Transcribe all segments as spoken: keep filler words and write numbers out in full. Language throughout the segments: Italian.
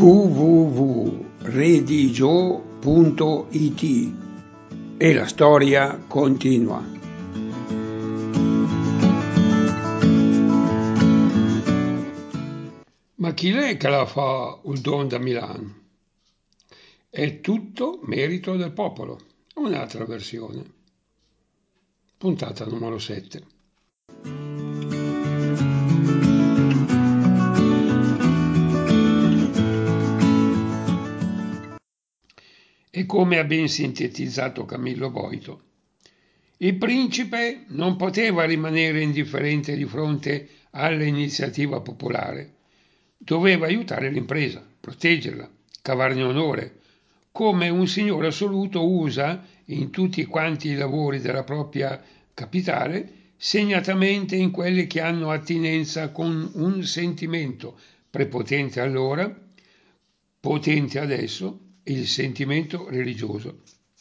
w w w punto redigio punto i t e la storia continua. Ma chi è che la fa il Don da Milano? È tutto merito del popolo. Un'altra versione. Puntata numero sette. E come ha ben sintetizzato Camillo Boito, il principe non poteva rimanere indifferente di fronte all'iniziativa popolare. Doveva aiutare l'impresa, proteggerla, cavarne onore, come un signore assoluto usa in tutti quanti i lavori della propria capitale, segnatamente in quelli che hanno attinenza con un sentimento prepotente allora, potente adesso, il sentimento religioso.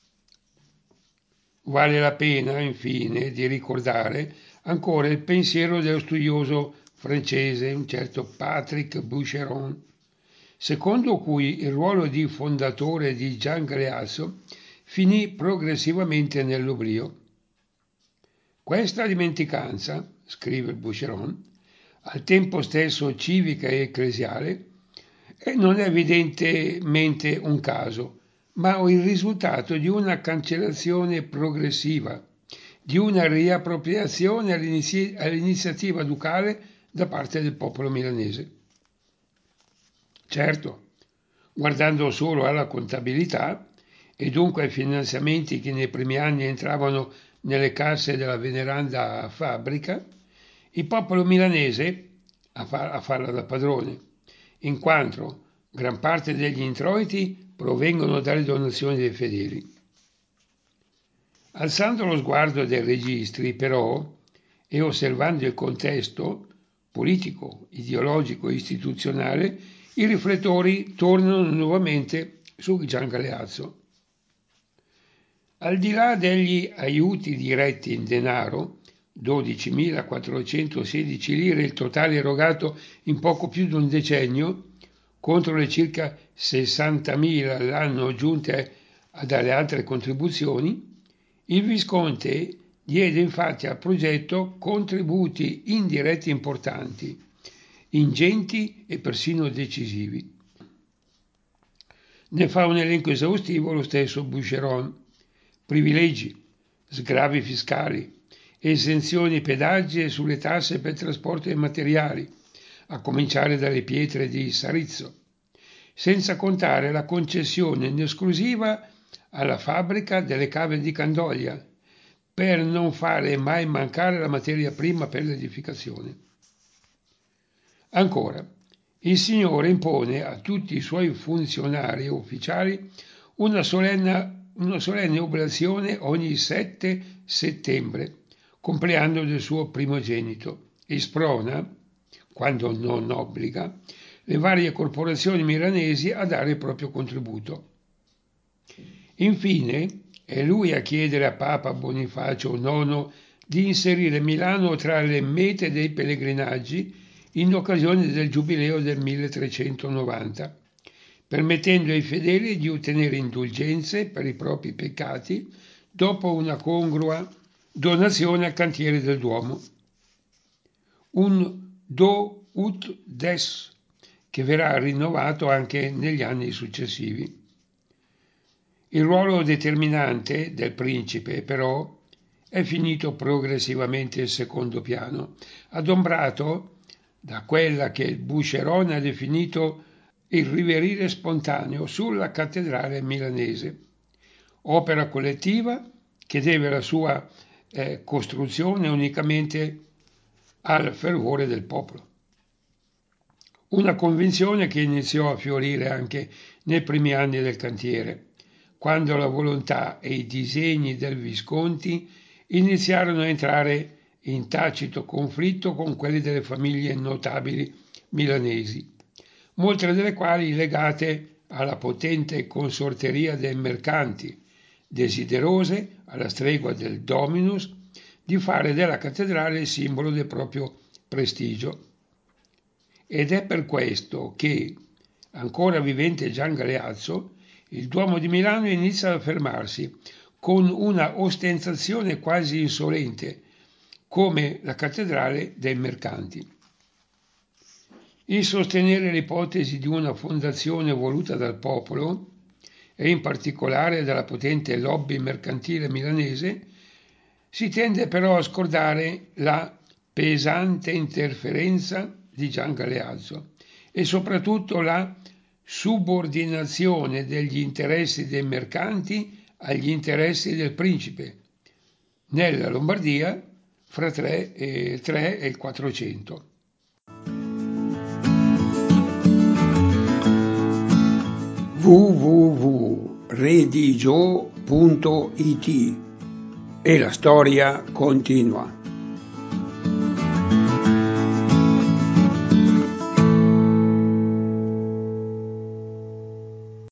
Vale la pena, infine, di ricordare ancora il pensiero dello studioso francese, un certo Patrick Boucheron, secondo cui il ruolo di fondatore di Gian Galeazzo finì progressivamente nell'oblio. Questa dimenticanza, scrive Boucheron, al tempo stesso civica e ecclesiale, non è evidentemente un caso, ma il risultato di una cancellazione progressiva, di una riappropriazione all'inizi- all'iniziativa ducale da parte del popolo milanese. Certo, guardando solo alla contabilità e dunque ai finanziamenti che nei primi anni entravano nelle casse della veneranda fabbrica, il popolo milanese, a, far, a farla da padrone, in quanto gran parte degli introiti provengono dalle donazioni dei fedeli. Alzando lo sguardo dai registri, però, e osservando il contesto politico, ideologico e istituzionale, i riflettori tornano nuovamente su Gian Galeazzo. Al di là degli aiuti diretti in denaro, dodicimilaquattrocentosedici lire il totale erogato in poco più di un decennio, contro le circa sessantamila l'anno aggiunte dalle altre contribuzioni, il Visconte diede infatti al progetto contributi indiretti importanti, ingenti e persino decisivi. Ne fa un elenco esaustivo lo stesso Boucheron: privilegi, sgravi fiscali, esenzioni pedaggi sulle tasse per trasporto dei materiali, a cominciare dalle pietre di Sarizzo, senza contare la concessione in esclusiva alla fabbrica delle cave di Candolia, per non fare mai mancare la materia prima per l'edificazione. Ancora, il Signore impone a tutti i suoi funzionari e ufficiali una solenne, una solenne oblazione ogni sette settembre, compleanno del suo primogenito, e sprona, quando non obbliga, le varie corporazioni milanesi a dare il proprio contributo. Infine, è lui a chiedere a Papa Bonifacio nono di inserire Milano tra le mete dei pellegrinaggi in occasione del giubileo del milletrecentonovanta, permettendo ai fedeli di ottenere indulgenze per i propri peccati dopo una congrua donazione al cantiere del Duomo. Un do ut des che verrà rinnovato anche negli anni successivi. Il ruolo determinante del principe, però, è finito progressivamente in secondo piano, adombrato da quella che Boucheron ha definito il riverire spontaneo sulla cattedrale milanese, opera collettiva che deve la sua eh, costruzione unicamente al fervore del popolo. Una convinzione che iniziò a fiorire anche nei primi anni del cantiere, quando la volontà e i disegni del Visconti iniziarono a entrare in tacito conflitto con quelli delle famiglie notabili milanesi, molte delle quali legate alla potente consorteria dei mercanti, desiderose, alla stregua del Dominus, di fare della cattedrale il simbolo del proprio prestigio. Ed è per questo che, ancora vivente Gian Galeazzo, il Duomo di Milano inizia ad affermarsi con una ostentazione quasi insolente, come la cattedrale dei mercanti. Il sostenere l'ipotesi di una fondazione voluta dal popolo, e in particolare dalla potente lobby mercantile milanese, si tende però a scordare la pesante interferenza di Gian Galeazzo e soprattutto la subordinazione degli interessi dei mercanti agli interessi del principe nella Lombardia fra tre e, tre e il quattrocento. w w w punto redigio punto it e la storia continua.